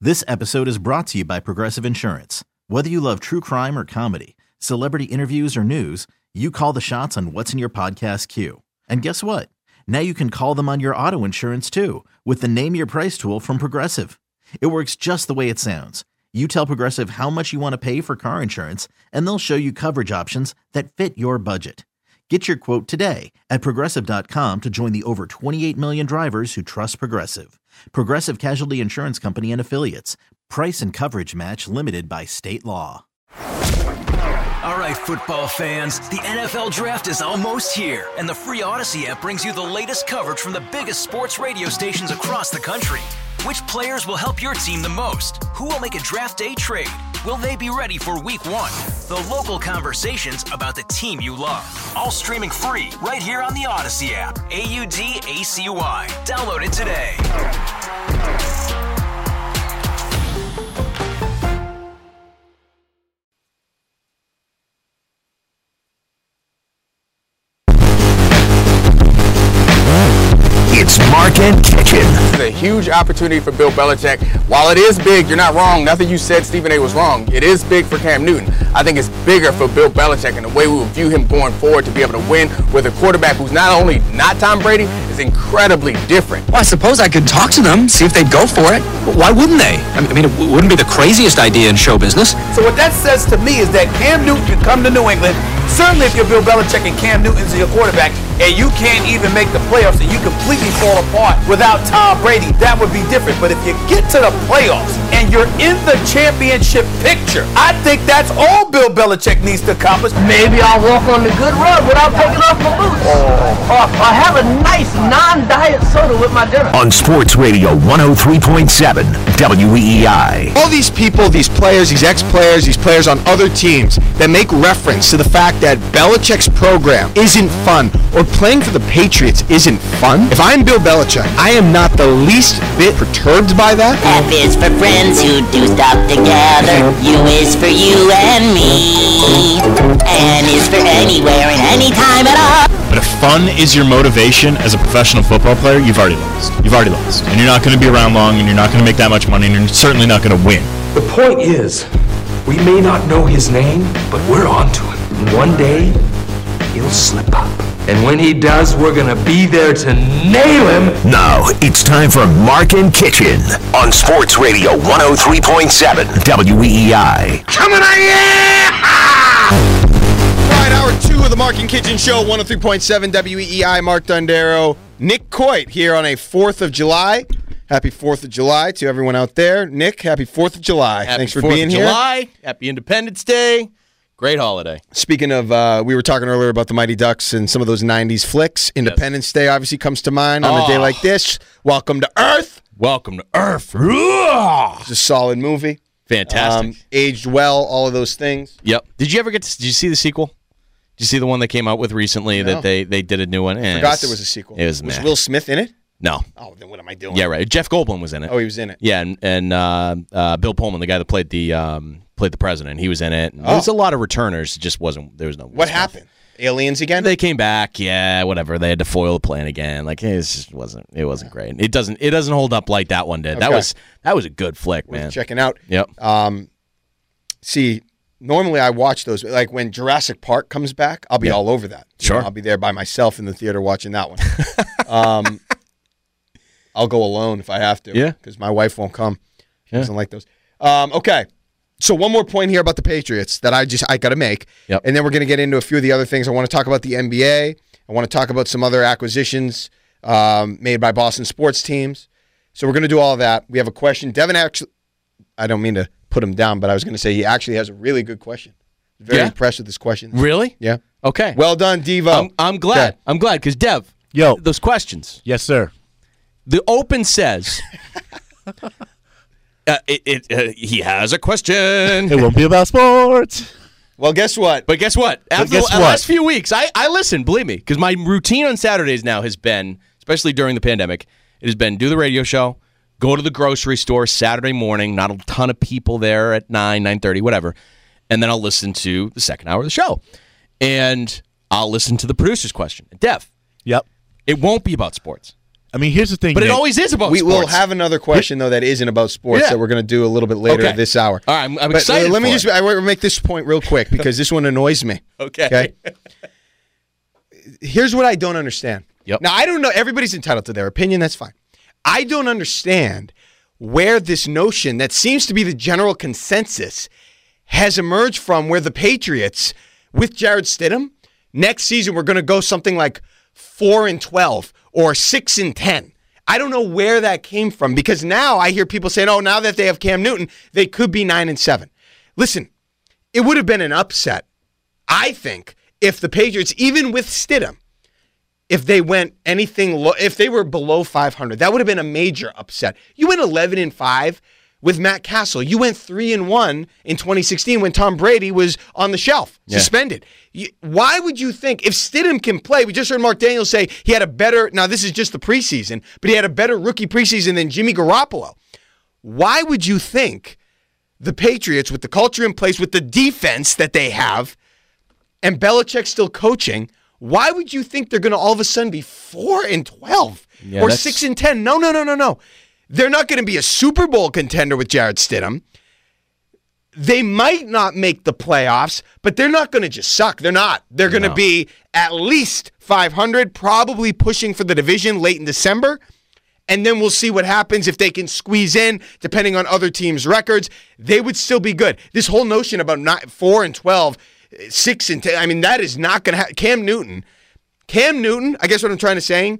This episode is brought to you by Progressive Insurance. Whether you love true crime or comedy, celebrity interviews or news, you call the shots on what's in your podcast queue. And guess what? Now you can call them on your auto insurance too with the Name Your Price tool from Progressive. It works just the way it sounds. You tell Progressive how much you want to pay for car insurance, and they'll show you coverage options that fit your budget. Get your quote today at Progressive.com to join the over 28 million drivers who trust Progressive. Progressive Casualty Insurance Company and Affiliates. Price and coverage match limited by state law. All right, football fans, the NFL Draft is almost here, and the free Odyssey app brings you the latest coverage from the biggest sports radio stations across the country. Which players will help your team the most? Who will make a draft day trade? Will they be ready for week one? The local conversations about the team you love. All streaming free right here on the Odyssey app. AUDACY. Download it today. It's Mark and Kitchen. It's a huge opportunity for Bill Belichick. While it is big, you're not wrong. Nothing you said, Stephen A. was wrong. It is big for Cam Newton. I think it's bigger for Bill Belichick and the way we will view him going forward to be able to win with a quarterback who's not only not Tom Brady, is incredibly different. Well, I suppose I could talk to them, see if they'd go for it. But why wouldn't they? I mean, it wouldn't be the craziest idea in show business. So what that says to me is that Cam Newton can come to New England. Certainly if you're Bill Belichick and Cam Newton's your quarterback, and you can't even make the playoffs and you completely fall apart without Tom Brady, that would be different. But if you get to the playoffs and you're in the championship picture, I think that's all Bill Belichick needs to accomplish. Maybe I'll walk on the good road without taking off my boots. Or have a nice non-diet soda with my dinner. On Sports Radio 103.7 WEEI. All these people, these players, these ex-players, these players on other teams that make reference to the fact that Belichick's program isn't fun or playing for the Patriots isn't fun. If I'm Bill Belichick, I am not the least bit perturbed by that. F is for friends who do stuff together. U is for you and me. N is for anywhere and anytime at all. But if fun is your motivation as a professional football player, you've already lost. You've already lost. And you're not going to be around long, and you're not going to make that much money, and you're certainly not going to win. The point is, we may not know his name, but we're on to him. And one day, he'll slip up. And when he does, we're going to be there to nail him. Now, it's time for Mark and Kitchen on Sports Radio 103.7 WEEI. Coming at you! All right, hour 2 of the Mark and Kitchen Show, 103.7 WEEI. Mark Dondero, Nick Coit here on a 4th of July. Happy 4th of July to everyone out there. Nick, happy 4th of July. Happy Thanks for 4th being of here. July. Happy Independence Day. Great holiday. Speaking of, we were talking earlier about the Mighty Ducks and some of those 90s flicks. Independence Day obviously comes to mind on a day like this. Welcome to Earth. Welcome to Earth. It's a solid movie. Fantastic. Aged well, all of those things. Yep. Did you see the sequel? Did you see the one they came out with recently that they did a new one? Forgot there was a sequel. It was Will Smith in it? No. Oh, then what am I doing? Yeah, right. Jeff Goldblum was in it. Oh, he was in it. Yeah, and Bill Pullman, the guy that played the president, he was in it. There was a lot of returners. It just wasn't. There was no. What happened? Aliens again? They came back. Yeah, whatever. They had to foil the plan again. Like it just wasn't. It wasn't great. It doesn't hold up like that one did. Okay. That was a good flick, man. Checking out. Yep. See, normally I watch those. Like when Jurassic Park comes back, I'll be all over that. Sure. I'll be there by myself in the theater watching that one. I'll go alone if I have to. Yeah. Because my wife won't come. She doesn't like those. Okay. So one more point here about the Patriots that I got to make. Yep. And then we're going to get into a few of the other things. I want to talk about the NBA. I want to talk about some other acquisitions made by Boston sports teams. So we're going to do all of that. We have a question. Devin actually, I don't mean to put him down, but I was going to say he actually has a really good question. Very impressed with this question. Really? Yeah. Okay. Well done, Devo. I'm glad. Okay. I'm glad because Dev, Yo. those questions. Yes, sir. The Open says he has a question. It won't be about sports. Well, guess what? But guess what? After the last few weeks, I listen, believe me, because my routine on Saturdays now has been, especially during the pandemic, it has been do the radio show, go to the grocery store Saturday morning, not a ton of people there at 9:30, whatever, and then I'll listen to the second hour of the show. And I'll listen to the producer's question. Dev. Yep. It won't be about sports. I mean, here's the thing. But Nick. it always is about we sports. will have another question, though, that isn't about sports Yeah. that we're going to do a little bit later Okay. this hour. All right, I'm But, excited let me for just it. I want to make this point real quick because this one annoys me. Okay. Here's what I don't understand. Yep. Now, I don't know. Everybody's entitled to their opinion. That's fine. I don't understand where this notion that seems to be the general consensus has emerged from, where the Patriots, with Jarrett Stidham, next season we're going to go something like 4-12 or 6-10. I don't know where that came from, because now I hear people saying, oh, now that they have Cam Newton, they could be 9-7. Listen, it would have been an upset, I think, if the Patriots, even with Stidham, if they went anything if they were below 500, that would have been a major upset. You went 11-5 with Matt Castle. You went 3-1 in 2016 when Tom Brady was on the shelf, suspended. Why would you think, if Stidham can play, we just heard Mark Daniels say he had a better, now this is just the preseason, but he had a better rookie preseason than Jimmy Garoppolo. Why would you think the Patriots, with the culture in place, with the defense that they have, and Belichick still coaching, why would you think they're going to all of a sudden be 4-12 or 6-10? No. They're not going to be a Super Bowl contender with Jarrett Stidham. They might not make the playoffs, but they're not going to just suck. They're not. They're going to be at least 500, probably pushing for the division late in December. And then we'll see what happens if they can squeeze in, depending on other teams' records. They would still be good. This whole notion about 4-12, 6-10, I mean, that is not going to happen. Cam Newton, I guess what I'm trying to say,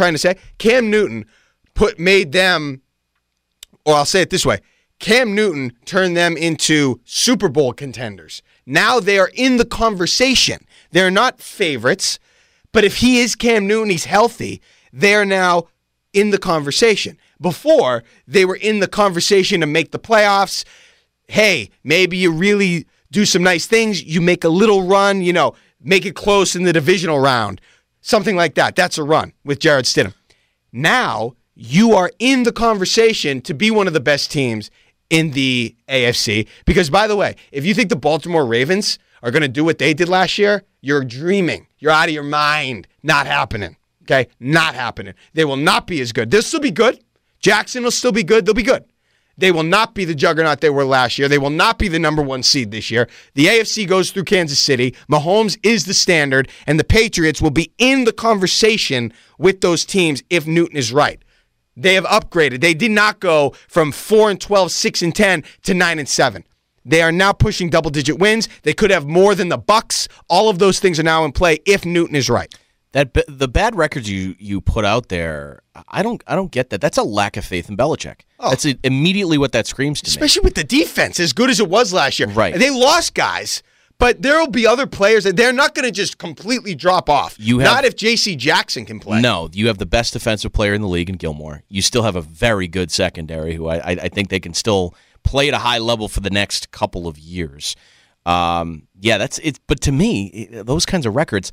Cam Newton made them, or I'll say it this way, Cam Newton turned them into Super Bowl contenders. Now they are in the conversation. They're not favorites, but if he is Cam Newton, he's healthy, they're now in the conversation. Before, they were in the conversation to make the playoffs. Hey, maybe you really do some nice things. You make a little run, make it close in the divisional round. Something like that. That's a run with Jarrett Stidham. Now, you are in the conversation to be one of the best teams in the AFC. Because, by the way, if you think the Baltimore Ravens are going to do what they did last year, you're dreaming. You're out of your mind. Not happening. Okay? Not happening. They will not be as good. They'll still be good. Jackson will still be good. They'll be good. They will not be the juggernaut they were last year. They will not be the number one seed this year. The AFC goes through Kansas City. Mahomes is the standard, and the Patriots will be in the conversation with those teams if Newton is right. They have upgraded. They did not go from 4-12, 6-10 to 9-7. They are now pushing double-digit wins. They could have more than the Bucs. All of those things are now in play if Newton is right. The bad records you put out there, I don't get that. That's a lack of faith in Belichick. Oh. That's immediately what that screams to me. Especially with the defense, as good as it was last year. Right. They lost guys, but there will be other players that they're not going to just completely drop off. Not if J.C. Jackson can play. No, you have the best defensive player in the league in Gilmore. You still have a very good secondary who I think they can still play at a high level for the next couple of years. That's it. But to me, those kinds of records,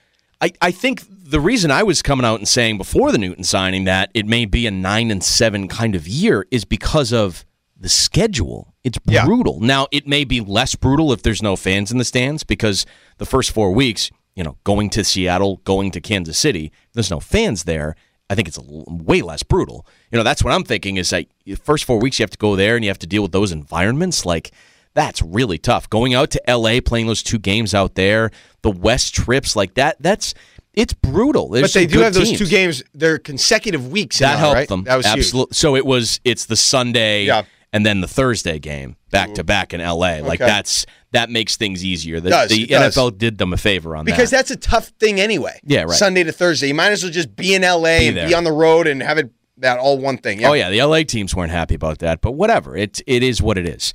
I think the reason I was coming out and saying before the Newton signing that it may be a 9-7 kind of year is because of the schedule. It's brutal. Now, it may be less brutal if there's no fans in the stands, because the first 4 weeks, going to Seattle, going to Kansas City, there's no fans there. I think it's way less brutal. That's what I'm thinking is that the first 4 weeks you have to go there and you have to deal with those environments. Like, that's really tough. Going out to L.A., playing those 2 games out there, the West trips like that, it's brutal. There's but they do have those teams. 2 games. They're consecutive weeks. That helped right? them. That was absolutely. So it's the Sunday and then the Thursday game back to back in L.A. Like that makes things easier. The NFL did them a favor on that. Because that's a tough thing anyway. Yeah, right. Sunday to Thursday. You might as well just be in L.A. and be on the road and have it that all one thing. Yeah. Oh, yeah. The L.A. teams weren't happy about that, but whatever. It is what it is.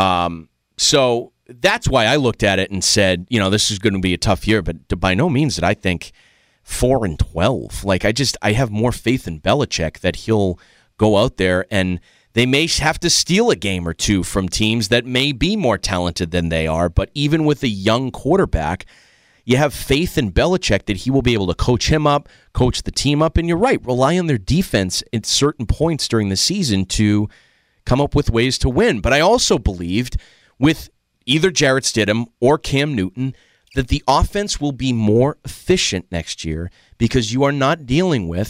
So that's why I looked at it and said, this is going to be a tough year, but by no means did I think 4-12. Like, I have more faith in Belichick that he'll go out there and they may have to steal a game or two from teams that may be more talented than they are, but even with a young quarterback, you have faith in Belichick that he will be able to coach him up, coach the team up, and you're right, rely on their defense at certain points during the season to come up with ways to win. But I also believed with either Jarrett Stidham or Cam Newton that the offense will be more efficient next year because you are not dealing with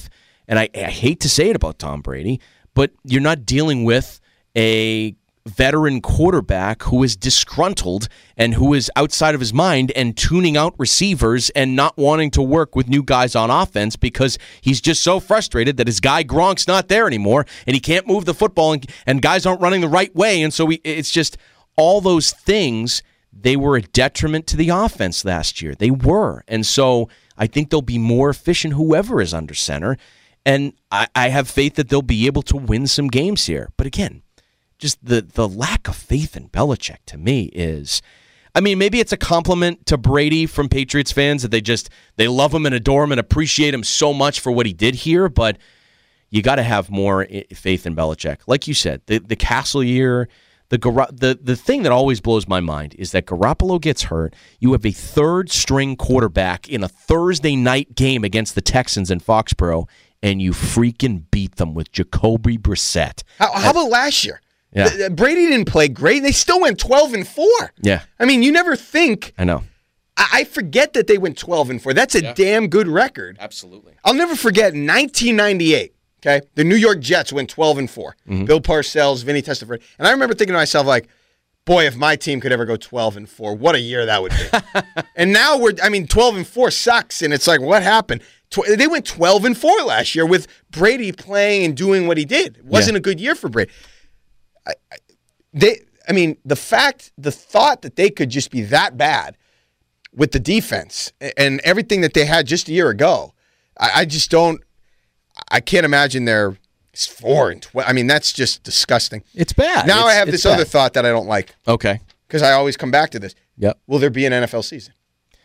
and I hate to say it about Tom Brady, but you're not dealing with a veteran quarterback who is disgruntled and who is outside of his mind and tuning out receivers and not wanting to work with new guys on offense because he's just so frustrated that his guy Gronk's not there anymore and he can't move the football and guys aren't running the right way. And so it's just all those things, they were a detriment to the offense last year. They were. And so I think they'll be more efficient whoever is under center. And I have faith that they'll be able to win some games here. But again, just the lack of faith in Belichick to me is, I mean, maybe it's a compliment to Brady from Patriots fans that they love him and adore him and appreciate him so much for what he did here, but you got to have more faith in Belichick. Like you said, the Castle year, the thing that always blows my mind is that Garoppolo gets hurt. You have a third-string quarterback in a Thursday night game against the Texans in Foxborough, and you freaking beat them with Jacoby Brissett. How about last year? Yeah. Brady didn't play great. They still went 12-4. Yeah. I mean, you never think. I know. I forget that they went 12-4. That's a damn good record. Absolutely. I'll never forget 1998. Okay, the New York Jets went 12-4. Mm-hmm. Bill Parcells, Vinny Testaverde, and I remember thinking to myself, like, boy, if my team could ever go 12-4, what a year that would be. And now 12-4 sucks, and it's like, what happened? They went 12-4 last year with Brady playing and doing what he did. It wasn't a good year for Brady. The thought that they could just be that bad with the defense and everything that they had just a year ago, I can't imagine they're 4-12. I mean, that's just disgusting. It's bad. Now I have this other thought that I don't like. Okay. Because I always come back to this. Yep. Will there be an NFL season?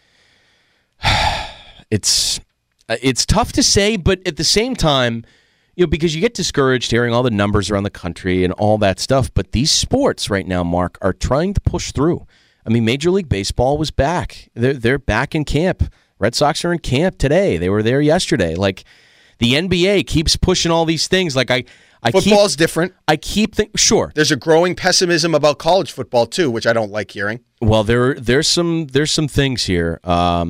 It's tough to say, but at the same time, because you get discouraged hearing all the numbers around the country and all that stuff, but these sports right now, Mark, are trying to push through. I mean, Major League Baseball was back. They're back in camp. Red Sox are in camp today. They were there yesterday. Like, the NBA keeps pushing all these things. Like Football's different. I keep thinking, sure. There's a growing pessimism about college football too, which I don't like hearing. Well, there's some things here.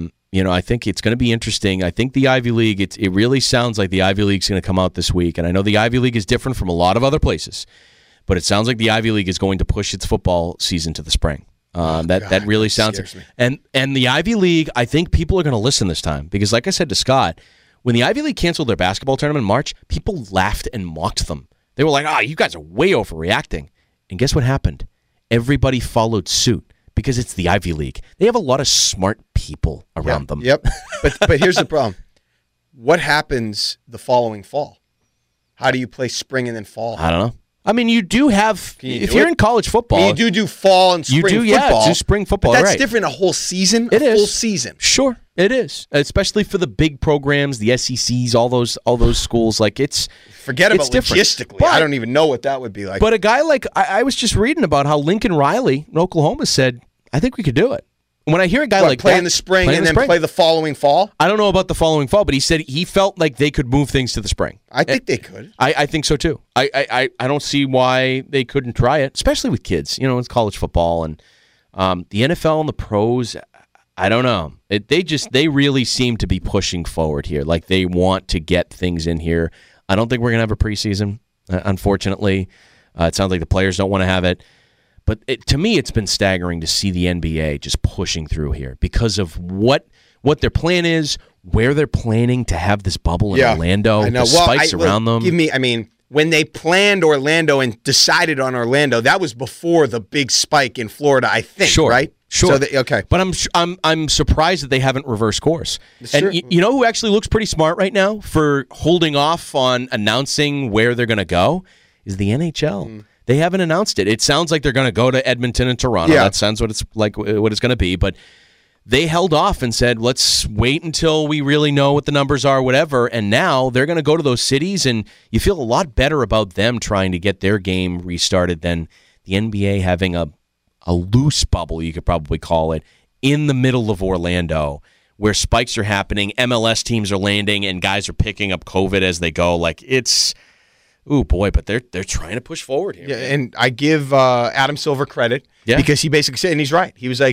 I think it's going to be interesting. I think the Ivy League, it really sounds like the Ivy League's going to come out this week. And I know the Ivy League is different from a lot of other places, but it sounds like the Ivy League is going to push its football season to the spring. That really sounds. And the Ivy League, I think people are going to listen this time because, like I said to Scott, when the Ivy League canceled their basketball tournament in March, people laughed and mocked them. They were like, you guys are way overreacting. And guess what happened? Everybody followed suit because it's the Ivy League. They have a lot of smart people around them. Yep. But here's the problem. What happens the following fall? How do you play spring and then fall? I don't know. I mean, you do have, if you're in college football. I mean, you do fall and spring football. Yeah, do spring football, but that's right. different, a whole season? It is. Full season. Sure, it is. Especially for the big programs, the SECs, all those schools. Like, Forget about different. Logistically. I don't even know what that would be like. But a guy like, I was just reading about how Lincoln Riley in Oklahoma said, I think we could do it. When I hear a guy like play that, in the spring and then play the following fall? I don't know about the following fall, but he said he felt like they could move things to the spring. I think they could. I think so too. I don't see why they couldn't try it, especially with kids. It's college football and the NFL and the pros. I don't know. They really seem to be pushing forward here. Like they want to get things in here. I don't think we're gonna have a preseason. Unfortunately, it sounds like the players don't want to have it. But to me, it's been staggering to see the NBA just pushing through here because of what their plan is, where they're planning to have this bubble in Orlando, the spikes around them. When they planned Orlando and decided on Orlando, that was before the big spike in Florida, I think, right? Sure. So okay. But I'm surprised that they haven't reversed course. And you know who actually looks pretty smart right now for holding off on announcing where they're going to go is the NHL. They haven't announced it. It sounds like they're going to go to Edmonton and Toronto. That sounds what it's like, what it's going to be. But they held off and said, let's wait until we really know what the numbers are, whatever. And now they're going to go to those cities, and you feel a lot better about them trying to get their game restarted than the NBA having a loose bubble, you could probably call it, in the middle of Orlando, where spikes are happening, MLS teams are landing, and guys are picking up COVID as they go. Like, it's... Ooh, boy, but they're trying to push forward here. Yeah, and I give Adam Silver credit because he basically said, and he's right, he was like,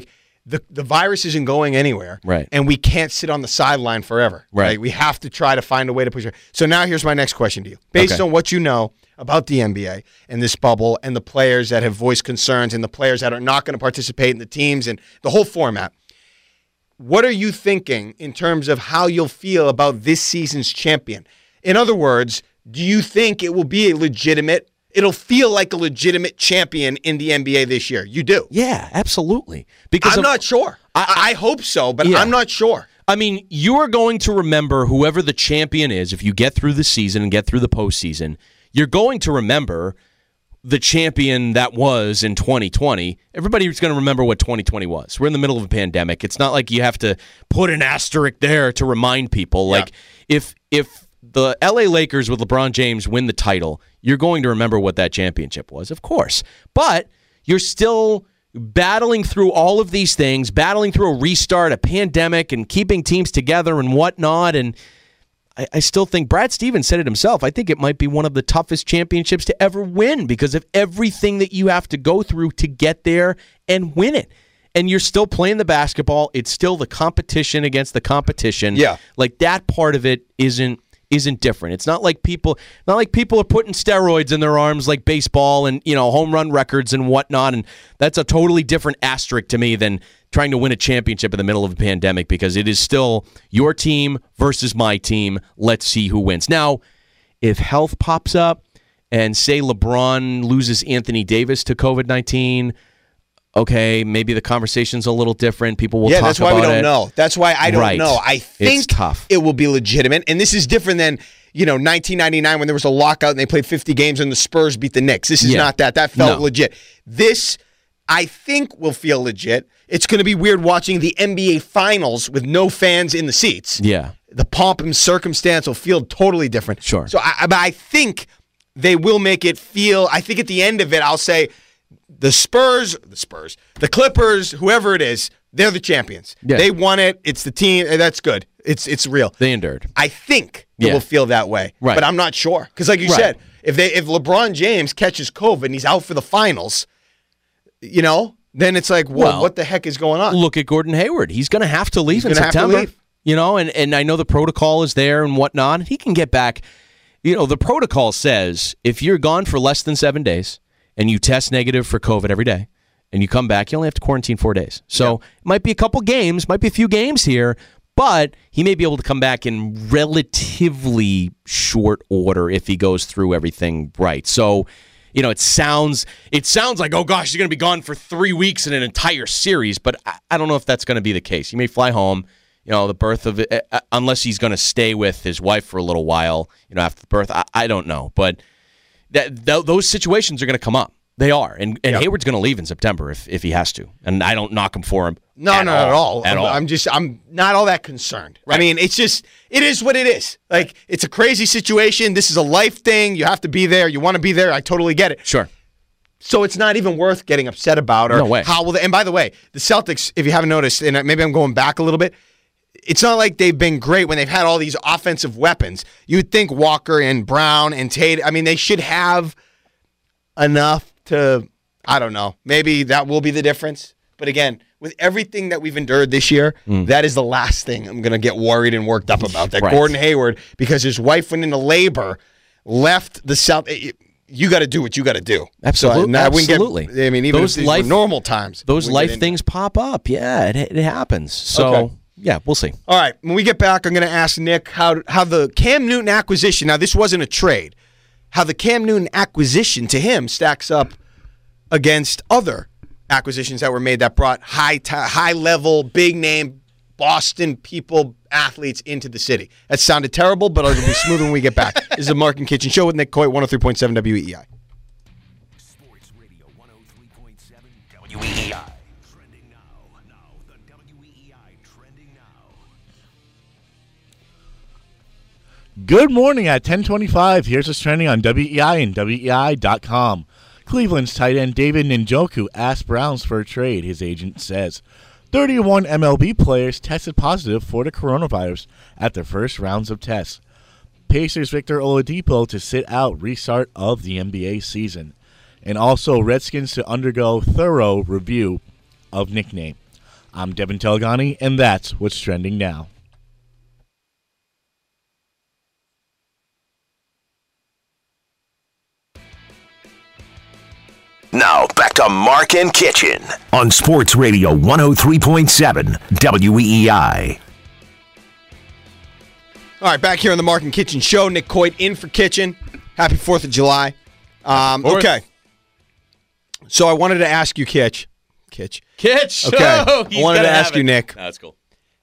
the virus isn't going anywhere, Right. and we can't sit on the sideline forever. Right. We have to try to find a way to push it. So now here's my next question to you. Based on what you know about the NBA and this bubble and the players that have voiced concerns and the players that are not going to participate in the teams and the whole format, what are you thinking in terms of how you'll feel about this season's champion? In other words, do you think it will be it'll feel like a legitimate champion in the NBA this year? You do? Yeah, absolutely. Because I'm not sure. I hope so, but Yeah. I'm not sure. I mean, you are going to remember whoever the champion is if you get through the season and get through the postseason. You're going to remember the champion that was in 2020. Everybody's going to remember what 2020 was. We're in the middle of a pandemic. It's not like you have to put an asterisk there to remind people. Like, if the LA Lakers with LeBron James win the title, you're going to remember what that championship was, of course. But you're still battling through all of these things, battling through a restart, a pandemic, and keeping teams together and whatnot. And I still think Brad Stevens said it himself. I think it might be one of the toughest championships to ever win because of everything that you have to go through to get there and win it. And you're still playing the basketball. It's still the competition against the competition. Yeah. Like that part of it isn't different. It's not like people are putting steroids in their arms like baseball and, home run records and whatnot. And that's a totally different asterisk to me than trying to win a championship in the middle of a pandemic because it is still your team versus my team. Let's see who wins. Now, if health pops up and say LeBron loses Anthony Davis to COVID-19, okay, maybe the conversation's a little different. People will talk about it. Yeah, that's why we don't know. That's why I don't know. I think it's tough. It will be legitimate. And this is different than, 1999 when there was a lockout and they played 50 games and the Spurs beat the Knicks. This is not that. That felt legit. This, I think, will feel legit. It's going to be weird watching the NBA Finals with no fans in the seats. Yeah. The pomp and circumstance will feel totally different. Sure. So I think they will make it feel, I think at the end of it, I'll say, the Clippers, whoever it is, they're the champions. Yeah. They won it. It's the team. That's good. It's real. They endured. I think it will feel that way, right. but I'm not sure because, like you said, if LeBron James catches COVID and he's out for the finals, then it's like, well, what the heck is going on? Look at Gordon Hayward. He's going to have to leave in September. And I know the protocol is there and whatnot. He can get back. The protocol says if you're gone for less than 7 days and you test negative for COVID every day and you come back, you only have to quarantine 4 days. So it might be a couple games, might be a few games here, but he may be able to come back in relatively short order if he goes through everything right. So, it sounds like, oh gosh, he's going to be gone for 3 weeks in an entire series, but I don't know if that's going to be the case. He may fly home, the birth of it, unless he's going to stay with his wife for a little while, after the birth. I don't know, but those situations are going to come up. They are, and Hayward's going to leave in September if he has to, and I don't knock him for him. No, not at all. I'm not all that concerned. Right. I mean, it is what it is. Like, it's a crazy situation. This is a life thing. You have to be there. You want to be there. I totally get it. Sure. So it's not even worth getting upset about. Or no way. How will they? And by the way, the Celtics, if you haven't noticed, and maybe I'm going back a little bit, it's not like they've been great when they've had all these offensive weapons. You'd think Walker and Brown and Tate, they should have enough to, I don't know, maybe that will be the difference. But again, with everything that we've endured this year, that is the last thing I'm going to get worried and worked up about. That Gordon Hayward, because his wife went into labor, left the South. You got to do what you got to do. Absolutely. So Absolutely. Even those if these were normal times. Those life things pop up. Yeah, it happens. So, yeah, we'll see. All right. When we get back, I'm going to ask Nick how the Cam Newton acquisition, now this wasn't a trade, how the Cam Newton acquisition to him stacks up against other acquisitions that were made that brought high-level, big-name Boston people, athletes into the city. That sounded terrible, but it'll be smooth when we get back. This is the Mark and Kitchen Show with Nick Coit, 103.7 WEEI. Sports Radio 103.7 WEEI. Trending now. The WEEI Trending Now. Good morning at 10:25. Here's what's trending on WEEI and WEEI.com. Cleveland's tight end David Njoku asked Browns for a trade, his agent says. 31 MLB players tested positive for the coronavirus at their first rounds of tests. Pacers Victor Oladipo to sit out restart of the NBA season. And also Redskins to undergo thorough review of nickname. I'm Devin Telgani, and that's what's trending now. Now, back to Mark and Kitchen on Sports Radio 103.7 WEEI. All right, back here on the Mark and Kitchen show. Nick Coit in for Kitchen. Happy 4th of July. Okay. So I wanted to ask you, Kitch. Kitch. Okay. I wanted to ask you, Nick. That's cool.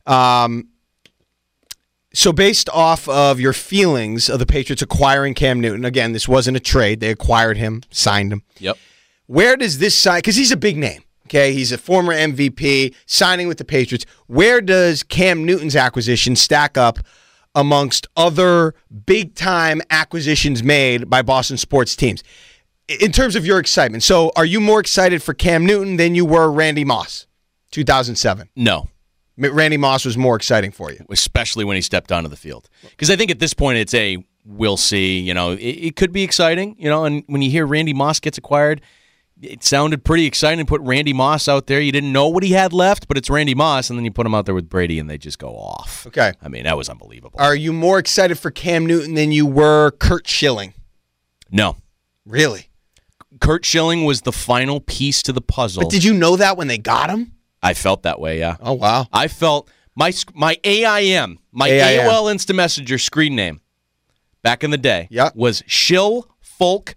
So based off of your feelings of the Patriots acquiring Cam Newton, again, this wasn't a trade. They acquired him, signed him. Yep. Where does this sign, because he's a big name, okay? He's a former MVP, signing with the Patriots. Where does Cam Newton's acquisition stack up amongst other big-time acquisitions made by Boston sports teams in terms of your excitement? So are you more excited for Cam Newton than you were Randy Moss, 2007? No. Randy Moss was more exciting for you. Especially when he stepped onto the field. Because I think at this point it's we'll see. You know, it could be exciting. You know, and when you hear Randy Moss gets acquired, it sounded pretty exciting to put Randy Moss out there. You didn't know what he had left, but it's Randy Moss, and then you put him out there with Brady, and they just go off. Okay. I mean, that was unbelievable. Are you more excited for Cam Newton than you were Curt Schilling? No. Really? Curt Schilling was the final piece to the puzzle. But did you know that when they got him? I felt that way, yeah. Oh, wow. I felt my AIM, AOL Instant Messenger screen name back in the day was Shill Folk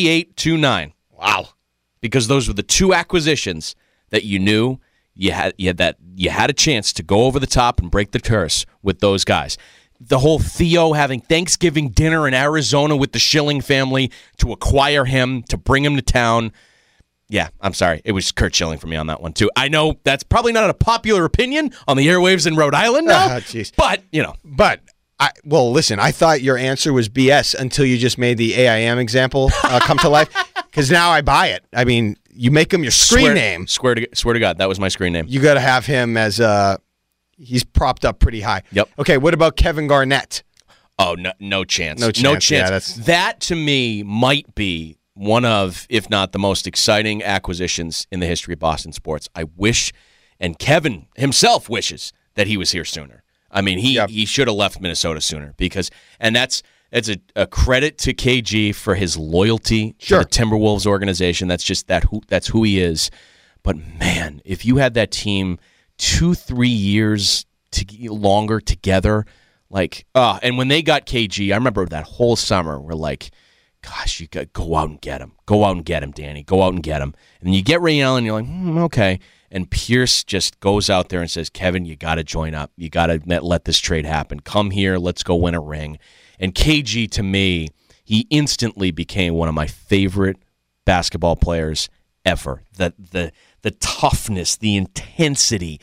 3829. Wow. Because those were the two acquisitions that you knew you had a chance to go over the top and break the curse with those guys. The whole Theo having Thanksgiving dinner in Arizona with the Schilling family to acquire him, to bring him to town. Yeah, I'm sorry. It was Curt Schilling for me on that one, too. I know that's probably not a popular opinion on the airwaves in Rhode Island now, but, you know. Well, listen, I thought your answer was BS until you just made the AIM example come to life, because now I buy it. I mean, you make him your screen name. Swear to God, that was my screen name. You got to have him as he's propped up pretty high. Yep. Okay, what about Kevin Garnett? Oh, no chance. No chance. Yeah, that, to me, might be one of, if not the most exciting acquisitions in the history of Boston sports. I wish, and Kevin himself wishes, that he was here sooner. I mean, he should have left Minnesota sooner and that's a credit to KG for his loyalty to the Timberwolves organization. That's who he is. But man, if you had that team 2-3 years longer together, and when they got KG, I remember that whole summer we're like, gosh, you got to go out and get him. Go out and get him, Danny. Go out and get him. And then you get Ray Allen, you're like, okay. And Pierce just goes out there and says, Kevin, you got to join up. You got to let this trade happen. Come here. Let's go win a ring. And KG, to me, he instantly became one of my favorite basketball players ever. The toughness, the intensity,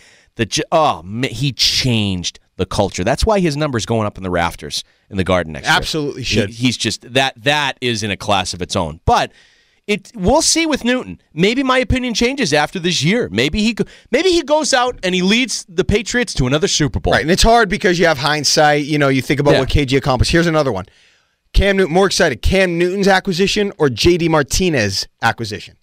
he changed the culture. That's why his number's going up in the rafters in the Garden next year. Absolutely should. He's just that is in a class of its own. But we'll see with Newton. Maybe my opinion changes after this year. Maybe he goes out and he leads the Patriots to another Super Bowl. Right, and it's hard because you have hindsight. You know, you think about what KG accomplished. Here's another one. Cam Newton, more excited, Cam Newton's acquisition or JD Martinez acquisition?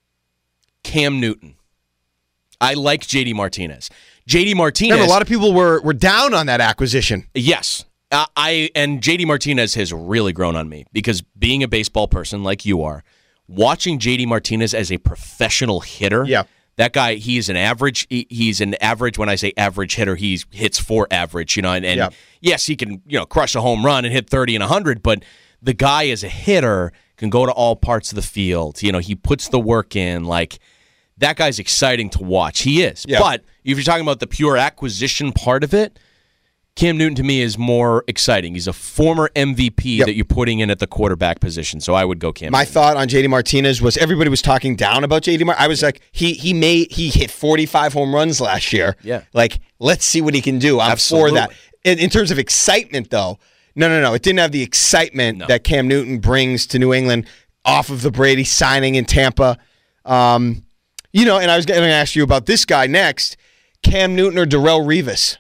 Cam Newton. I like JD Martinez. JD Martinez. Remember, a lot of people were down on that acquisition. Yes. And JD Martinez has really grown on me because being a baseball person like you are, watching JD Martinez as a professional hitter, that guy, he's an average. He's an average. When I say average hitter, he hits for average. You know, and yes, he can crush a home run and hit 30 and 100. But the guy as a hitter can go to all parts of the field. You know, he puts the work in. Like that guy's exciting to watch. He is. Yeah. But if you're talking about the pure acquisition part of it, Cam Newton to me is more exciting. He's a former MVP that you're putting in at the quarterback position, so I would go Cam. My thought on JD Martinez was everybody was talking down about JD Martinez. I was like, he hit 45 home runs last year. Yeah, like let's see what he can do. I'm for that. In terms of excitement, though, no, it didn't have the excitement that Cam Newton brings to New England off of the Brady signing in Tampa. And I was going to ask you about this guy next, Cam Newton or Darrelle Revis.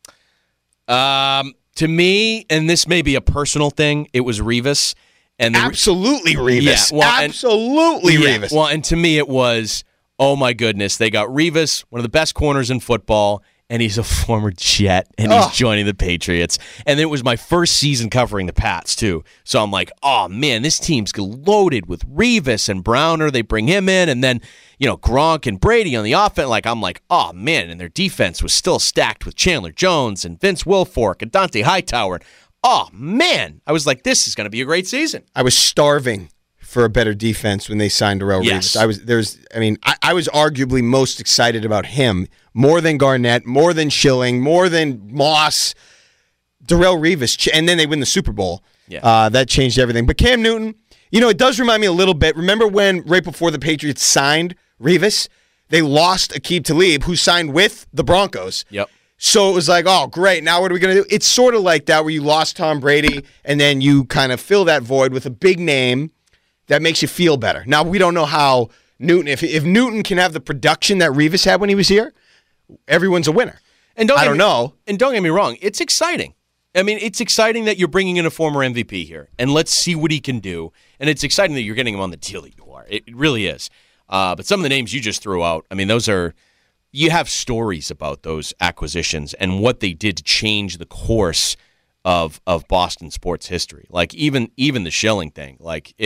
To me, and this may be a personal thing, it was Revis. And absolutely Revis. Yeah, absolutely Revis. Well, and to me it was Oh, my goodness. They got Revis, one of the best corners in football, and he's a former Jet, and he's joining the Patriots. And it was my first season covering the Pats, too. So I'm like, oh, man, this team's loaded with Revis and Browner. They bring him in, and then, Gronk and Brady on the offense. I'm like, oh, man, and their defense was still stacked with Chandler Jones and Vince Wilfork and Dante Hightower. Oh, man. I was like, this is going to be a great season. I was starving for a better defense when they signed Darrelle Revis. I was arguably most excited about him more than Garnett, more than Schilling, more than Moss. Darrelle Revis, and then they win the Super Bowl. Yeah. That changed everything. But Cam Newton, it does remind me a little bit. Remember when right before the Patriots signed Revis, they lost Aqib Talib, who signed with the Broncos. Yep. So it was like, oh, great, now what are we going to do? It's sort of like that where you lost Tom Brady, and then you kind of fill that void with a big name that makes you feel better. Now, we don't know how Newton, if Newton can have the production that Revis had when he was here, everyone's a winner. And I don't know. And don't get me wrong, it's exciting. I mean, it's exciting that you're bringing in a former MVP here, and let's see what he can do. And it's exciting that you're getting him on the deal that you are. It really is. But some of the names you just threw out, I mean, you have stories about those acquisitions and what they did to change the course of Boston sports history. Like even the Schilling thing,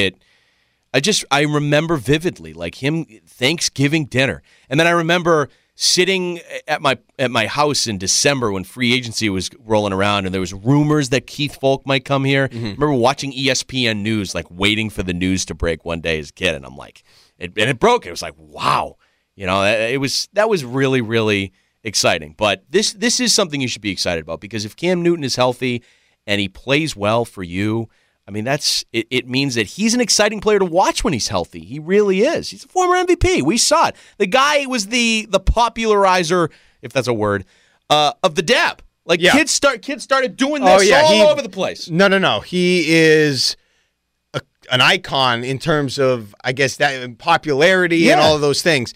I remember vividly, like him Thanksgiving dinner. And then I remember sitting at my house in December when free agency was rolling around and there was rumors that Keith Folk might come here. Mm-hmm. I remember watching ESPN News, like waiting for the news to break one day as a kid. And I'm like, it broke. It was like, wow. That was really, really exciting. But this is something you should be excited about, because if Cam Newton is healthy and he plays well for you, I mean, it means that he's an exciting player to watch when he's healthy. He really is. He's a former MVP. We saw it. The guy was the popularizer, if that's a word, of the dab. Kids started doing this all over the place. No. He is an icon in terms of, I guess, that popularity and all of those things.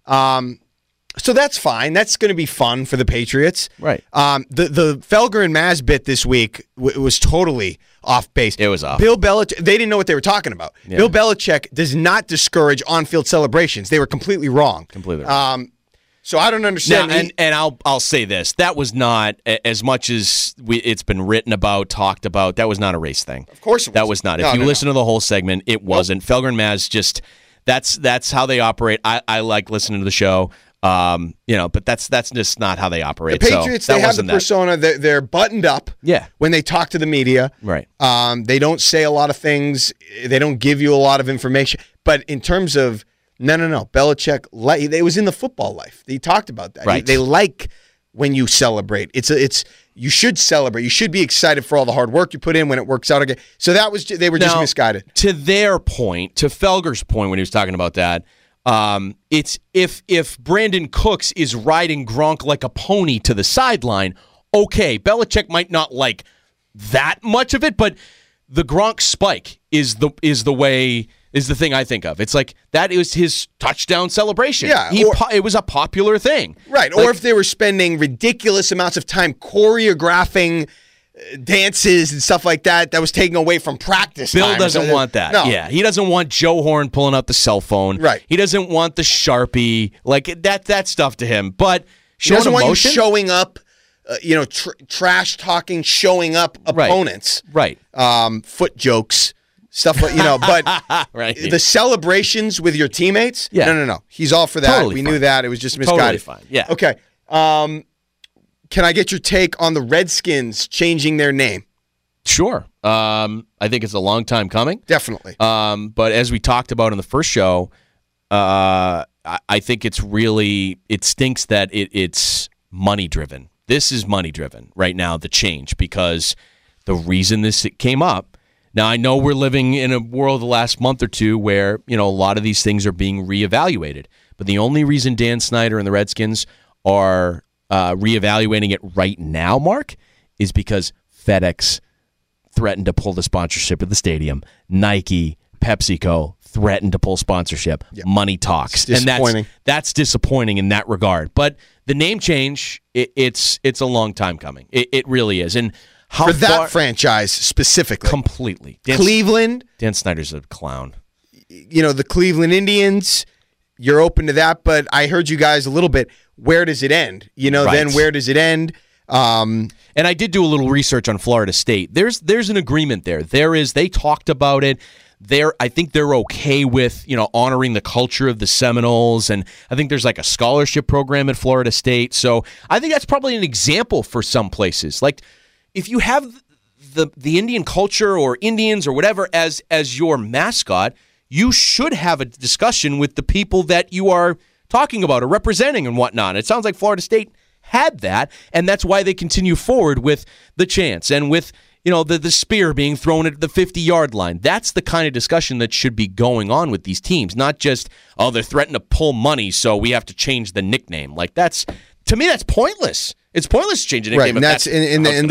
So that's fine. That's going to be fun for the Patriots. Right. The Felger and Maz bit this week was totally off base. It was off. Bill Belichick, they didn't know what they were talking about. Yeah. Bill Belichick does not discourage on-field celebrations. They were completely wrong. Completely wrong. So I don't understand. Now, and I'll say this. That was not, as much as it's been written about, talked about, that was not a race thing. Of course it was. That was not. If you listen to the whole segment, it wasn't. Felger and Maz just, that's how they operate. I like listening to the show. But that's just not how they operate. The Patriots, they have the persona. They're buttoned up. Yeah. When they talk to the media, right? They don't say a lot of things. They don't give you a lot of information. But in terms of no, Belichick, it was in the football life. He talked about that. Right. They like when you celebrate. You should celebrate. You should be excited for all the hard work you put in when it works out again. So they were just misguided. To their point, to Felger's point when he was talking about that. It's if Brandon Cooks is riding Gronk like a pony to the sideline, okay, Belichick might not like that much of it, but the Gronk spike is the thing I think of. It's like that is his touchdown celebration. Yeah, it was a popular thing, right? Or if they were spending ridiculous amounts of time choreographing dances and stuff like that was taken away from practice. Bill doesn't want that. No. Yeah, he doesn't want Joe Horn pulling out the cell phone. Right. He doesn't want the Sharpie, like that stuff to him. But he doesn't want you showing up, trash talking, showing up opponents. Right. Foot jokes, stuff like but right. The celebrations with your teammates. Yeah. No. He's all for that. Totally we fine. knew that. It was just misguided. Totally fine. Yeah. Okay. Can I get your take on the Redskins changing their name? Sure. I think it's a long time coming. Definitely. But as we talked about in the first show, I think it stinks that it's money driven. This is money driven right now, the change, because the reason this came up. Now, I know we're living in a world the last month or two where, a lot of these things are being reevaluated. But the only reason Dan Snyder and the Redskins are reevaluating it right now, Mark, is because FedEx threatened to pull the sponsorship of the stadium. Nike, PepsiCo threatened to pull sponsorship. Yep. Money talks. It's disappointing. And that's disappointing in that regard. But the name change, it's a long time coming. It really is. And for that franchise specifically. Completely. Cleveland. Dan Snyder's a clown. The Cleveland Indians. you're open to that, but I heard you guys a little bit. Where does it end? Then where does it end? And I did do a little research on Florida State. There's an agreement there. They talked about it. I think they're okay with, honoring the culture of the Seminoles, and I think there's like a scholarship program at Florida State. So I think that's probably an example for some places. Like if you have the Indian culture or Indians or whatever as your mascot, you should have a discussion with the people that you are talking about or representing and whatnot. It sounds like Florida State had that, and that's why they continue forward with the chants and with the spear being thrown at the 50-yard line. That's the kind of discussion that should be going on with these teams, not just, they're threatening to pull money, so we have to change the nickname. Like to me, that's pointless. It's pointless to change the nickname. Right, and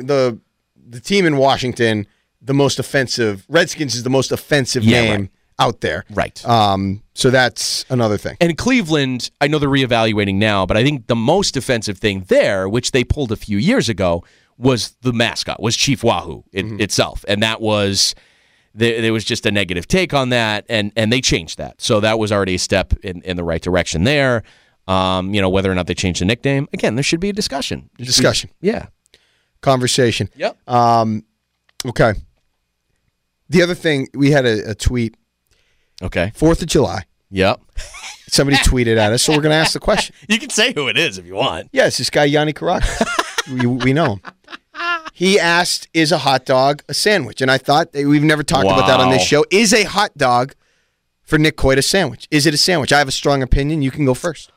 the team in Washington, the most offensive. Redskins is the most offensive name out there. Right. So that's another thing. And Cleveland, I know they're reevaluating now, but I think the most offensive thing there, which they pulled a few years ago, was the mascot, was Chief Wahoo itself. And that was, there was just a negative take on that, and they changed that. So that was already a step in the right direction there. Whether or not they changed the nickname, again, there should be a discussion. Yeah. Conversation. Yep. Okay. The other thing, we had a tweet. Okay. 4th of July. Yep. Somebody tweeted at us, so we're going to ask the question. You can say who it is if you want. Yes, this guy, Yanni Caracas. we know him. He asked, is a hot dog a sandwich? And I thought, we've never talked about that on this show. Is a hot dog for Nick Coit a sandwich? Is it a sandwich? I have a strong opinion. You can go first.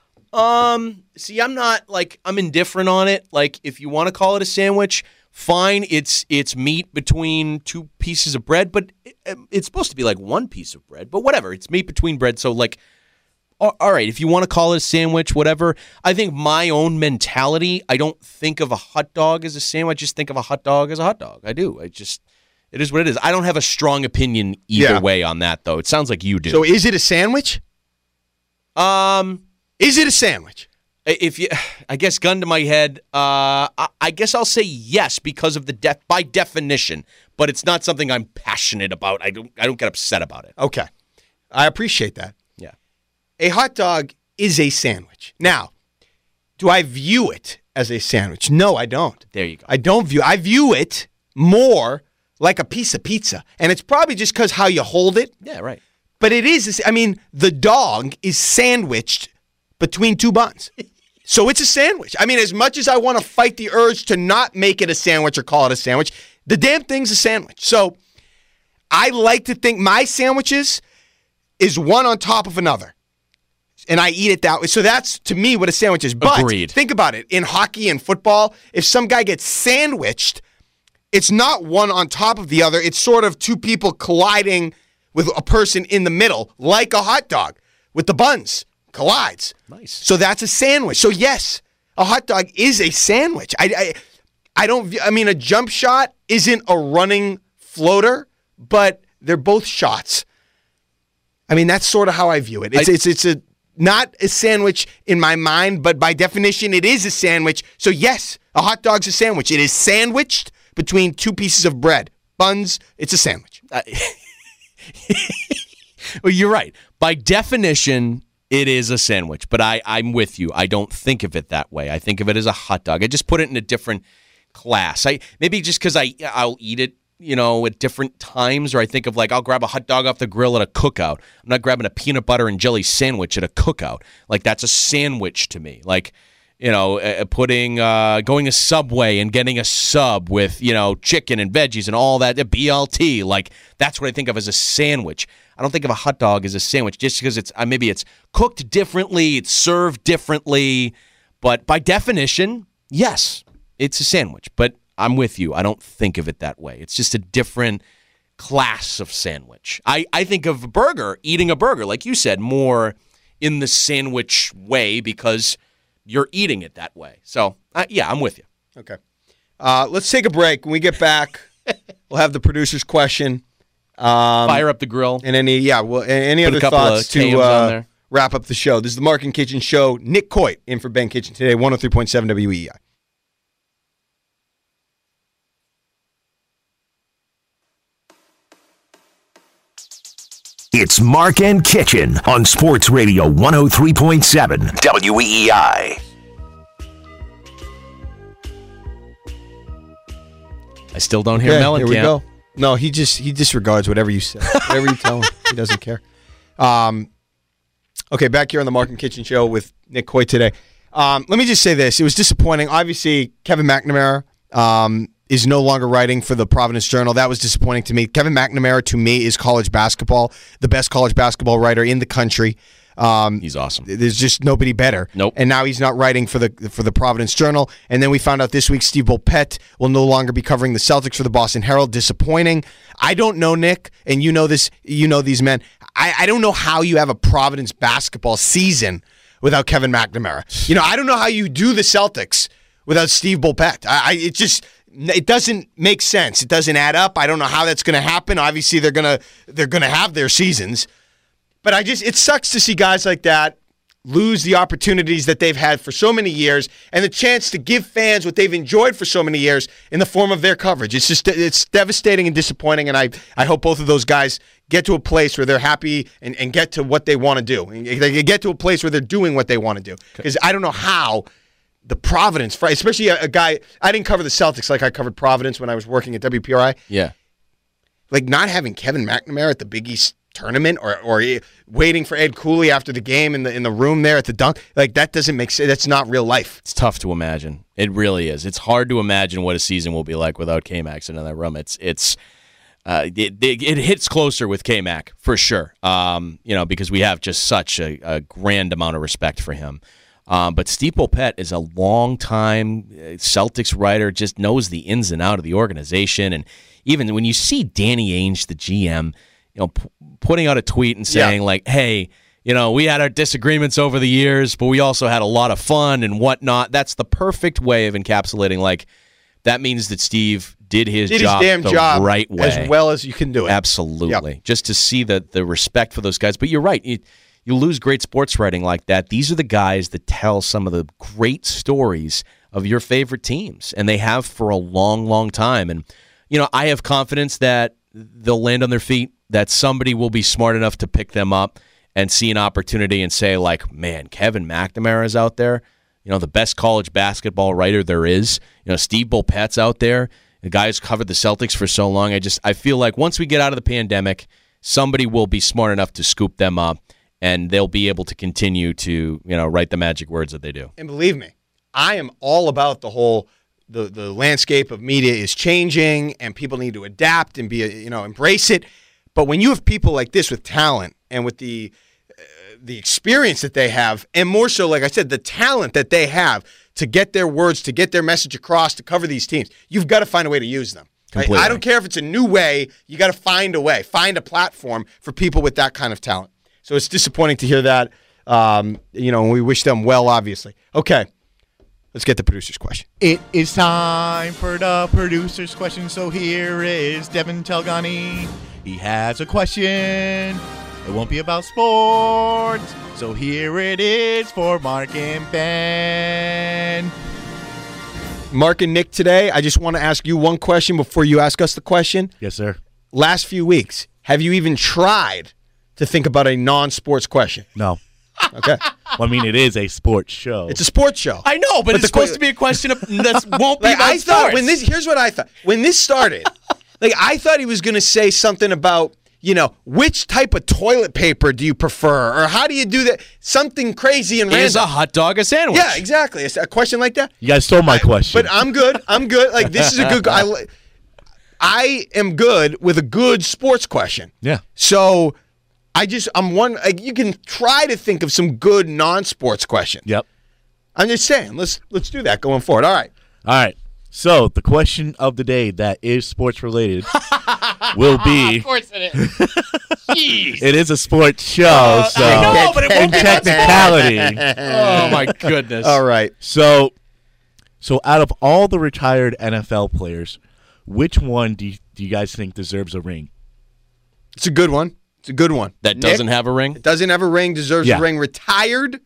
See, I'm indifferent on it. Like, if you want to call it a sandwich, fine. It's meat between two pieces of bread, but it's supposed to be like one piece of bread. But whatever, it's meat between bread. So like, all right, if you want to call it a sandwich, whatever. I think my own mentality, I don't think of a hot dog as a sandwich. I just think of a hot dog as a hot dog. I do. It is what it is. I don't have a strong opinion either way on that, though. It sounds like you do. So is it a sandwich? Is it a sandwich? I guess gun to my head, I guess I'll say yes because of by definition, but it's not something I'm passionate about. I don't get upset about it. Okay. I appreciate that. Yeah. A hot dog is a sandwich. Now, do I view it as a sandwich? No, I don't. There you go. I view it more like a piece of pizza. And it's probably just because how you hold it. Yeah, right. But it is, the dog is sandwiched between two buns. So it's a sandwich. As much as I want to fight the urge to not make it a sandwich or call it a sandwich, the damn thing's a sandwich. So I like to think my sandwiches is one on top of another. And I eat it that way. So that's, to me, what a sandwich is. But Agreed. Think about it. In hockey and football, if some guy gets sandwiched, it's not one on top of the other. It's sort of two people colliding with a person in the middle, like a hot dog with the buns. Collides. Nice. So that's a sandwich. So yes, a hot dog is a sandwich. I don't. A jump shot isn't a running floater, but they're both shots. That's sort of how I view it. It's not a sandwich in my mind, but by definition, it is a sandwich. So yes, a hot dog's a sandwich. It is sandwiched between two pieces of bread, buns. It's a sandwich. Well, you're right. By definition, it is a sandwich, but I'm with you. I don't think of it that way. I think of it as a hot dog. I just put it in a different class. Maybe just because I'll eat it, at different times, or I think of like I'll grab a hot dog off the grill at a cookout. I'm not grabbing a peanut butter and jelly sandwich at a cookout. Like that's a sandwich to me. Like, going to Subway and getting a sub with, chicken and veggies and all that, BLT. Like that's what I think of as a sandwich. I don't think of a hot dog as a sandwich just because it's maybe it's cooked differently, it's served differently, but by definition, yes, it's a sandwich. But I'm with you. I don't think of it that way. It's just a different class of sandwich. I think of eating a burger, like you said, more in the sandwich way because you're eating it that way. So, yeah, I'm with you. Okay. Let's take a break. When we get back, we'll have the producer's question. Fire up the grill. And any other thoughts to wrap up the show. This is the Mark and Kitchen Show. Nick Coit in for Ben Kitchen today, 103.7 WEEI. It's Mark and Kitchen on Sports Radio 103.7 WEEI. I still don't hear Mellencamp. Here we go. No, he disregards whatever you say. Whatever you tell him, he doesn't care. Okay, back here on the Mark and Kitchen Show with Nick Coy today. Let me just say this. It was disappointing. Obviously, Kevin McNamara is no longer writing for the Providence Journal. That was disappointing to me. Kevin McNamara, to me, is college basketball, the best college basketball writer in the country. He's awesome. There's just nobody better. Nope. And now he's not writing for the Providence Journal. And then we found out this week Steve Bulpett will no longer be covering the Celtics for the Boston Herald. Disappointing. I don't know, Nick, and you know this. You know these men. I don't know how you have a Providence basketball season without Kevin McNamara. I don't know how you do the Celtics without Steve Bulpett. It doesn't make sense. It doesn't add up. I don't know how that's going to happen. Obviously, they're gonna have their seasons, but it sucks to see guys like that lose the opportunities that they've had for so many years and the chance to give fans what they've enjoyed for so many years in the form of their coverage. It's devastating and disappointing, and I hope both of those guys get to a place where they're happy and get to what they want to do. They get to a place where they're doing what they want to do. Because I don't know how the Providence, especially a guy, I didn't cover the Celtics like I covered Providence when I was working at WPRI. Yeah. Like not having Kevin McNamara at the Big East tournament or waiting for Ed Cooley after the game in the room there at the dunk, like that doesn't make sense. That's not real life. It's tough to imagine. It really is. It's hard to imagine what a season will be like without K-Max in that room. It hits closer with K-Mac for sure. Because we have just such a grand amount of respect for him. But Steve Bulpett is a long-time Celtics writer, just knows the ins and outs of the organization. And even when you see Danny Ainge, the GM, putting out a tweet and saying hey, we had our disagreements over the years, but we also had a lot of fun and whatnot. That's the perfect way of encapsulating, that means that Steve did his job the right way. As well as you can do it. Absolutely. Yep. Just to see the respect for those guys. But you're right. You lose great sports writing like that. These are the guys that tell some of the great stories of your favorite teams, and they have for a long, long time. And, I have confidence that they'll land on their feet, that somebody will be smart enough to pick them up and see an opportunity and say, man, Kevin McNamara is out there, the best college basketball writer there is. Steve Bulpett's out there, the guy who's covered the Celtics for so long. I feel like once we get out of the pandemic, somebody will be smart enough to scoop them up, and they'll be able to continue to, write the magic words that they do. And believe me, I am all about the whole the landscape of media is changing, and people need to adapt and be embrace it. But when you have people like this with talent and with the experience that they have, and more so, like I said, the talent that they have to get their words, to get their message across, to cover these teams, you've got to find a way to use them. Right? I don't care if it's a new way. You got to find a way, find a platform for people with that kind of talent. So it's disappointing to hear that. We wish them well, obviously. Okay, let's get the producer's question. It is time for the producer's question. So here is Devin Telgani. He has a question. It won't be about sports. So here it is for Mark and Ben. Mark and Nick today, I just want to ask you one question before you ask us the question. Yes, sir. Last few weeks, have you even tried to think about a non-sports question? No. Okay. Well, it is a sports show. It's a sports show. I know, but it's supposed to be a question that won't be about sports. Here's what I thought. When this started, I thought he was going to say something about, which type of toilet paper do you prefer? Or how do you do that? Something crazy and random. Is a hot dog a sandwich? Yeah, exactly. A question like that. You guys stole my question. But I'm good. This is a good I am good with a good sports question. Yeah. So I'm one. You can try to think of some good non-sports questions. Yep. I'm just saying. Let's do that going forward. All right. So the question of the day that is sports related will be. Of course it is. Jeez. It is a sports show. So I know, but it won't be technicality. Oh my goodness. All right. So out of all the retired NFL players, which one do you guys think deserves a ring? It's a good one. That doesn't have a ring? It doesn't have a ring, deserves a ring. Retired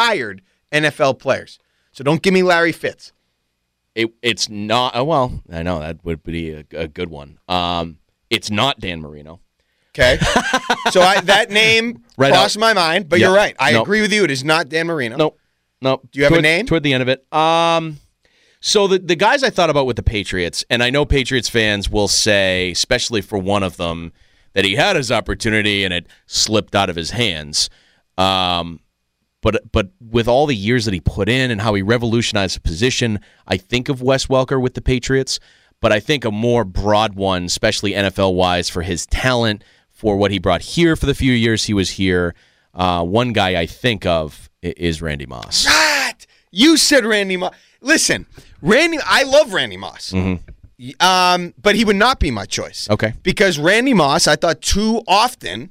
NFL players. So don't give me Larry Fitz. It's not. Well, I know that would be a good one. It's not Dan Marino. Okay. So that name crossed my mind, but you're right. I agree with you. It is not Dan Marino. Nope. Do you have a name? Toward the end of it. So the guys I thought about with the Patriots, and I know Patriots fans will say, especially for one of them, that he had his opportunity and it slipped out of his hands. But with all the years that he put in and how he revolutionized the position, I think of Wes Welker with the Patriots, but I think a more broad one, especially NFL-wise, for his talent, for what he brought here for the few years he was here. One guy I think of is Randy Moss. Right. You said Randy Moss. Listen, I love Randy Moss. Mm-hmm. But he would not be my choice. Okay. Because Randy Moss, I thought too often,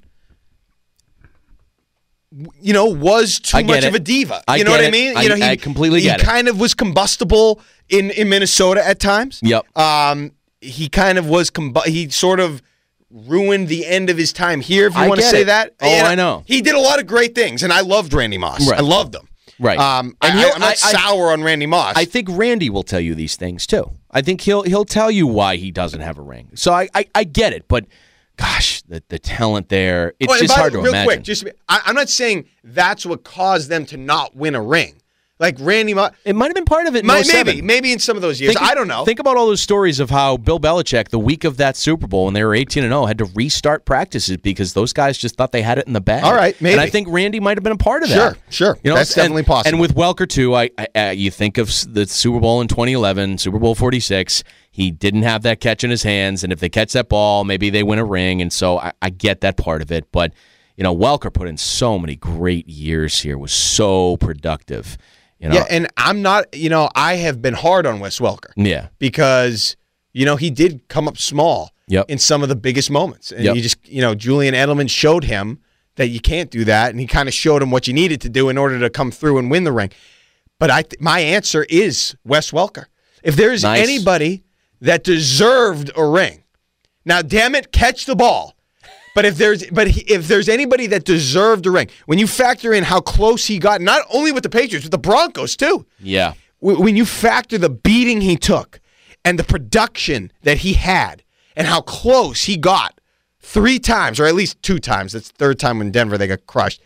was too much of a diva. You know what I mean? I completely get it. He kind of was combustible in Minnesota at times. Yep. He kind of was, he sort of ruined the end of his time here, if you want to say that. I know. He did a lot of great things, and I loved Randy Moss. Right. I loved him. Right. I'm not sour on Randy Moss. I think Randy will tell you these things too. I think he'll tell you why he doesn't have a ring. So I get it, but gosh, the talent there, it's just hard to imagine. Real quick, I'm not saying that's what caused them to not win a ring. Like Randy Moss. It might have been part of it in Maybe in some of those years. I don't know. Think about all those stories of how Bill Belichick, the week of that Super Bowl when they were 18-0, had to restart practices because those guys just thought they had it in the bag. All right, maybe. And I think Randy might have been a part of that. Sure. That's definitely possible. And with Welker, too, you think of the Super Bowl in 2011, Super Bowl 46. He didn't have that catch in his hands, and if they catch that ball, maybe they win a ring. And so I get that part of it. But, Welker put in so many great years here, was so productive. Yeah, and I'm not, I have been hard on Wes Welker. Yeah. Because, he did come up small in some of the biggest moments. And he just, Julian Edelman showed him that you can't do that, and he kind of showed him what you needed to do in order to come through and win the ring. But my answer is Wes Welker. If there's anybody that deserved a ring, now, damn it, catch the ball. But if there's anybody that deserved a ring, when you factor in how close he got, not only with the Patriots, with the Broncos too. Yeah. When you factor the beating he took and the production that he had and how close he got 3 times, or at least 2 times, that's the third time when Denver they got crushed,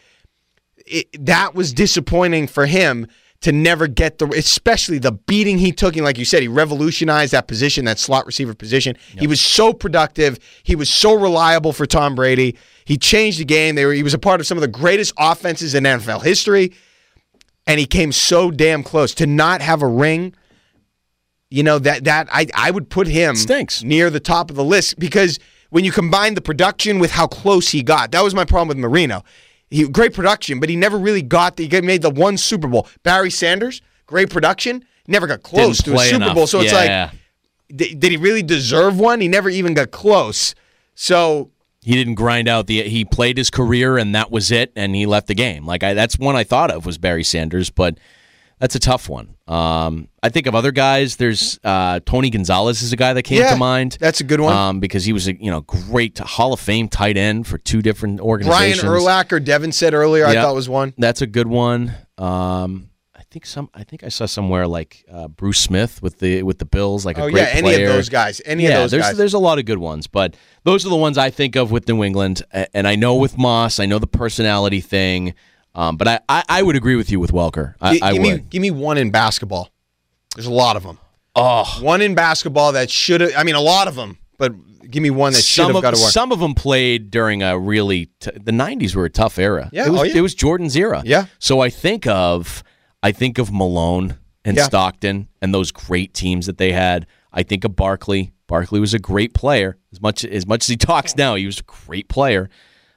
that was disappointing for him to never get especially the beating he took. And like you said, he revolutionized that position, that slot receiver position. Yep. He was so productive. He was so reliable for Tom Brady. He changed the game. He was a part of some of the greatest offenses in NFL history, and he came so damn close. To not have a ring, I would put him near the top of the list, because when you combine the production with how close he got, that was my problem with Marino. Great production, but he never really he made the one Super Bowl. Barry Sanders, great production, never got close to a Super Bowl. So it's like, did he really deserve one? He never even got close. So he didn't grind out he played his career and that was it, and he left the game. That's one I thought of was Barry Sanders, but that's a tough one. I think of other guys. There's Tony Gonzalez is a guy that came to mind. That's a good one. Because he was a great Hall of Fame tight end for 2 different organizations. Brian Urlacher, Devin said earlier, I thought was one. That's a good one. I think I saw somewhere like Bruce Smith with the Bills, like a great player. Any of those guys. There's a lot of good ones, but those are the ones I think of with New England. And I know with Moss, I know the personality thing. But I would agree with you with Welker. Give me one in basketball. There's a lot of them. Oh, one in basketball that should have. A lot of them. But give me one that should have got to work. Some of them played during a really the '90s were a tough era. Yeah, it was Jordan's era. Yeah. So I think of Malone and Stockton and those great teams that they had. I think of Barkley. Barkley was a great player. As much as he talks now, he was a great player.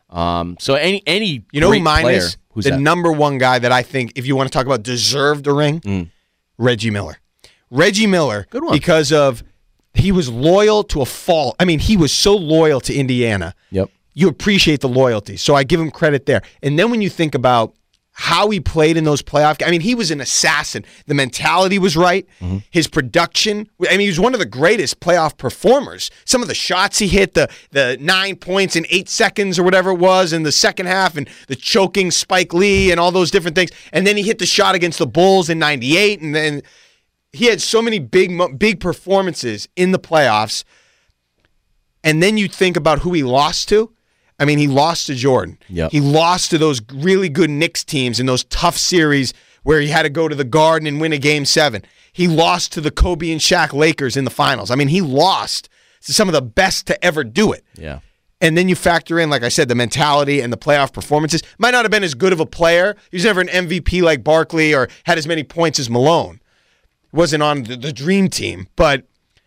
So any who mine player, is? The number one guy that I think, if you want to talk about deserved a ring, Reggie Miller. Reggie Miller, good one, because of he was loyal to a fault. He was so loyal to Indiana. Yep. You appreciate the loyalty, so I give him credit there. And then when you think about how he played in those playoff games, he was an assassin. The mentality was right. Mm-hmm. His production, he was one of the greatest playoff performers. Some of the shots he hit, the 9 points in 8 seconds or whatever it was in the second half, and the choking Spike Lee and all those different things. And then he hit the shot against the Bulls in 98, and then he had so many big performances in the playoffs. And then you think about who he lost to. I mean, he lost to Jordan. Yep. He lost to those really good Knicks teams in those tough series where he had to go to the Garden and win a Game 7. He lost to the Kobe and Shaq Lakers in the finals. I mean, he lost to some of the best to ever do it. Yeah. And then you factor in, like I said, the mentality and the playoff performances. Might not have been as good of a player. He was never an MVP like Barkley or had as many points as Malone. He wasn't on the dream team, but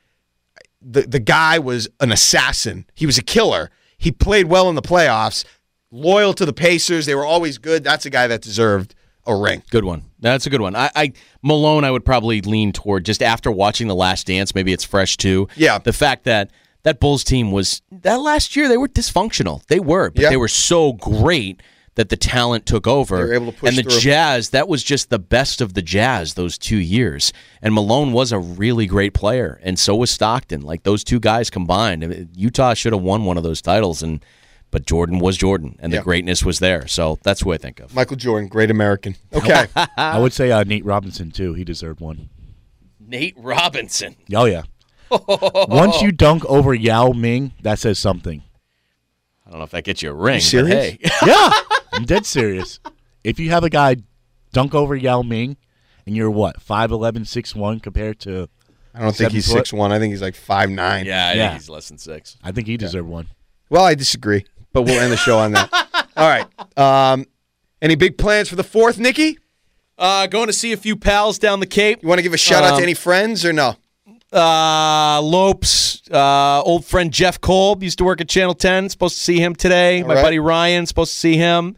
the guy was an assassin. He was a killer. He played well in the playoffs, loyal to the Pacers. They were always good. That's a guy that deserved a ring. Good one. That's a good one. Malone, I would probably lean toward, just after watching The Last Dance, maybe it's fresh too. Yeah. The fact that Bulls team was, that last year, they were dysfunctional. They were, but they were so great that the talent took over. They were able to push and the through. Jazz, that was just the best of the Jazz those 2 years. And Malone was a really great player, and so was Stockton. Like, those two guys combined, Utah should have won one of those titles, but Jordan was Jordan, and the greatness was there. So that's who I think of. Michael Jordan, great American. Okay. I would say Nate Robinson, too. He deserved one. Nate Robinson. Oh, yeah. Once you dunk over Yao Ming, that says something. I don't know if that gets you a ring. You serious? But hey. Yeah, I'm dead serious. If you have a guy dunk over Yao Ming, and you're what, 5'11", 6'1", compared to I don't think he's 6'1". I think he's like 5'9". Yeah, I think he's less than 6. I think he deserved one. Well, I disagree, but we'll end the show on that. All right. Any big plans for the 4th, Nikki? Going to see a few pals down the Cape. You want to give a shout out to any friends or no? Lopes, old friend Jeff Kolb used to work at Channel 10. Supposed to see him today. My buddy Ryan, supposed to see him.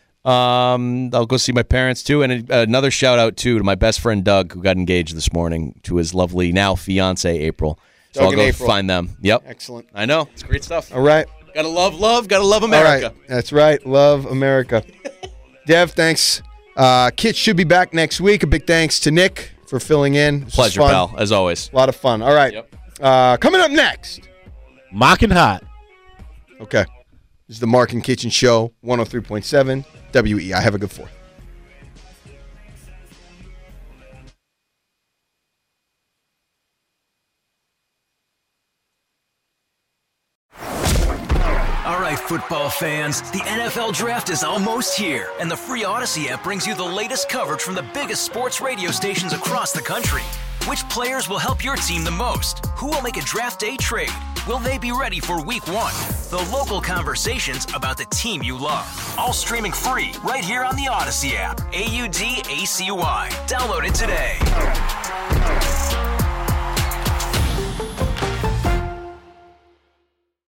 I'll go see my parents too. And another shout out too to my best friend Doug, who got engaged this morning to his lovely now fiance April. So Doug I'll go and April. find them. Yep. Excellent. I know. It's great stuff. All right. Gotta love, gotta love America. All right. That's right. Love America. Dev, thanks. Kit should be back next week. A big thanks to Nick for filling in. This was Pleasure, fun. pal, as always. A lot of fun. All right. Yep. Coming up next. Mocking Hot. Okay. This is the Mark and Kitchen Show, 103.7 WEI. Have a good 4th. All right, football fans, the NFL Draft is almost here, and the free Odyssey app brings you the latest coverage from the biggest sports radio stations across the country. Which players will help your team the most? Who will make a draft day trade? Will they be ready for Week 1? The local conversations about the team you love. All streaming free right here on the Odyssey app. AUDACY. Download it today.